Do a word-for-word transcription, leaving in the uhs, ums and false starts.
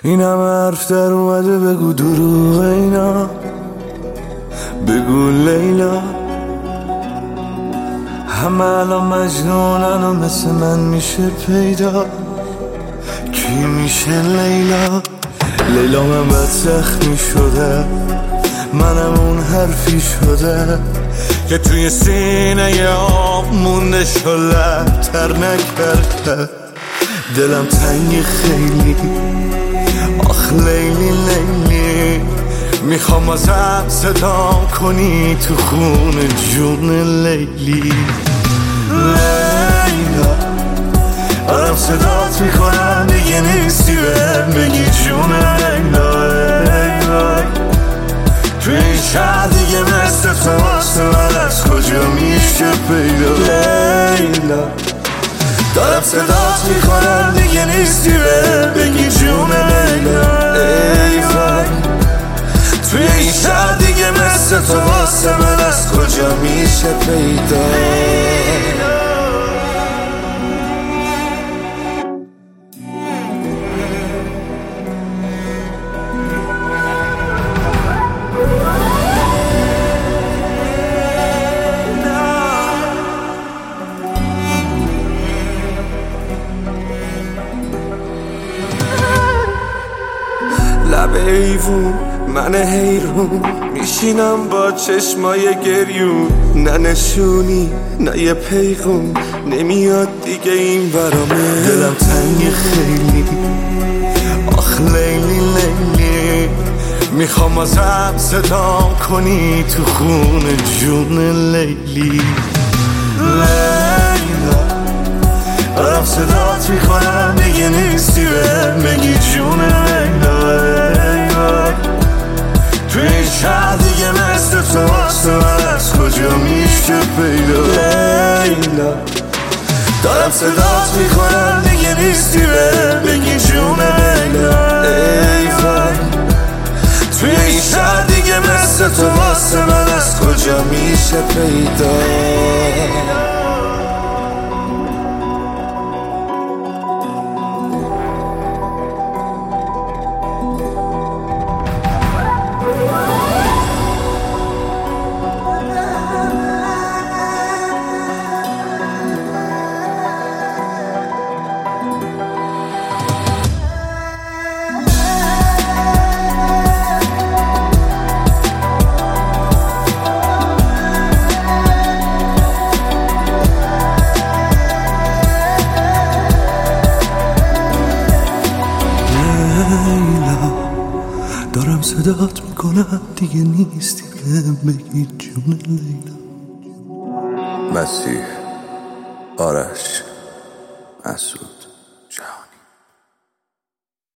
این همه حرف در اومده بگو دروغ اینا، بگو لیلا. همه الان مجنونن و مثل من میشه پیدا، کی میشه لیلا؟ لیلا من بد زخمی شده، منم اون حرفی شده که توی سینه آب مونده شلتر نکرده. دلم تنگی خیلی، آخ لیلی لیلی، میخوام ازت صدا کنی تو خون جون لیلی. لیلا دارم صدات میکنم دیگه نیستی، بهم بگی جون لیلا. لیلا توی این شهر دیگه مثل تو واسه من از کجا میشه پیدا؟ لیلا دارم صدات میکنم دیگه نیستی، بهم بگی جون لیلا. ای وای توی این شهر دیگه مثل تو واسه من از کجا میشه پیدا؟ لب ایوون من حیرون میشینم با چشمای گریون، نه نشونی نه یه پیغون نمیاد دیگه این برامه. دلم تنگی خیلی، آخ لیلی لیلی، میخوام ازت صدا کنی تو خون جون لیلی. لیلا دارم صدات میکنم دیگه نیستی، بهم بگی جون لیلا. توی این شهر دیگه مثل تو واسه من از کجا میشه پیدا؟ لیلا دارم صدات میکنم دیگه نیستی، بهم بگی جون لیلا. ای وای توی این شهر دیگه مثل تو واسه من از کجا میشه پیدا؟ دارم صدات میکنم دیگه نیستی، بهم بگی جون لیلا. مسیح، آرش، مسعود.